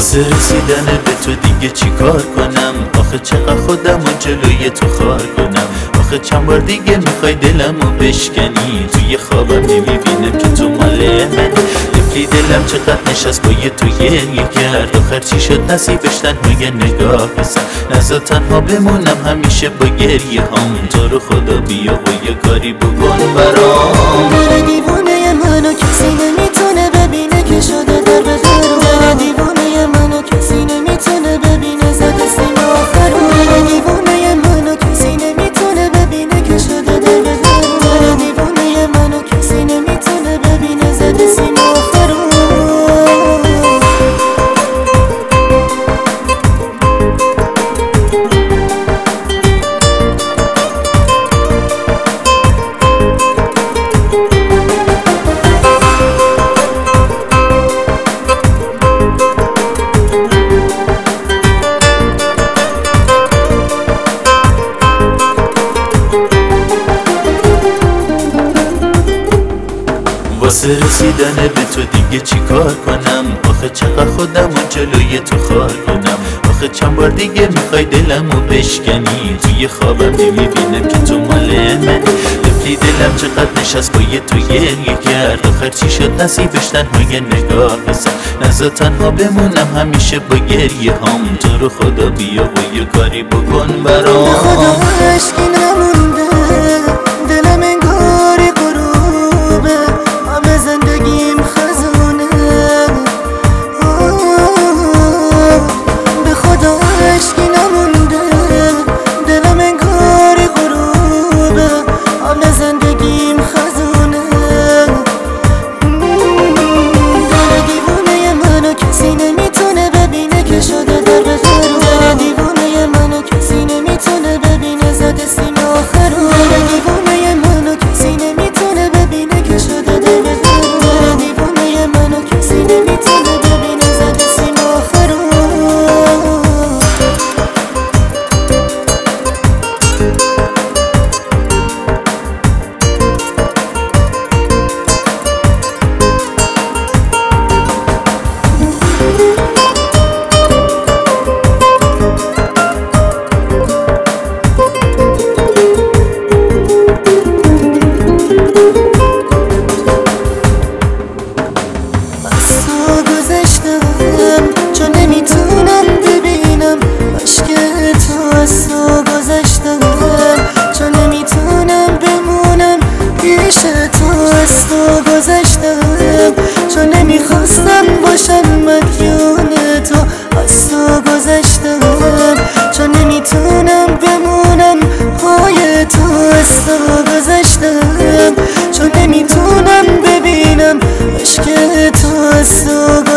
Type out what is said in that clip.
واسه رسیدن به تو دیگه چی کار کنم؟ آخه چقدر خودمو جلوی تو خار کنم؟ آخه چند بار دیگه میخوای دلمو بشکنی؟ توی خوابم نمیبینم که تو مال من. طفلی دلم چقدر نشست با یه تو گریه کرد. آخر چی شد نصیبش تنهای نگاه بزن. نزا تنها بمونم همیشه با گریه هام. تو رو خدا بیا و یه کاری بکن برام. دل دیوونه منو کسی نمیتونه ببینه که شده در به درون. دل دیوونه منو کسی نمیتونه ببینه زده سیم آخرون. دل دیوونه منو کسی نمیتونه ببینه که شده در به درون. دل دیوونه منو کسی نمیتونه ببینه زده سیم آخرون. واسه رسیدن به تو دیگه چی کار کنم؟ آخه چقدر خودمو جلوی تو خار کنم؟ آخه چند بار دیگه میخوای دلمو بشکنی؟ توی خوابم نمیبینم که تو مال من. طفلی دلم چقدر نشست با یه تو گریه کرد. آخر چی شد نصیبش تنهای نگاه بزن. نزا تنها بمونم همیشه با گریه هام. تو رو خدا بیا و یه کاری بکن برام. به خدا عشقی نمونده دلم انگاری غروبه. همه زندگیم خزونه. به خدا عشقی نمونده دلم انگاری غروبه. همه زندگیم خزونه. دل دیوونه منو کسی نمیتونه ببینه که شده در به درون. دل دیوونه منو کسی نمیتونه ببینه زده سیم آخرون. دل دیوونه منو کسی نمیتونه ببینه که شده در به درون. دل دیوونه منو کسی نمیتونه ببینه زده سیم آخرون. چون نمیتونم ببینم عشق تو از تو گذشتم. چون نمیتونم بمونم پیش تو از تو گذشتم. چون نمیخواستم باشم مدیون تو از تو گذشتم. چون نمیتونم بمونم پای تو از تو گذشتم. چون نمیتونم ببینم عشق تو از تو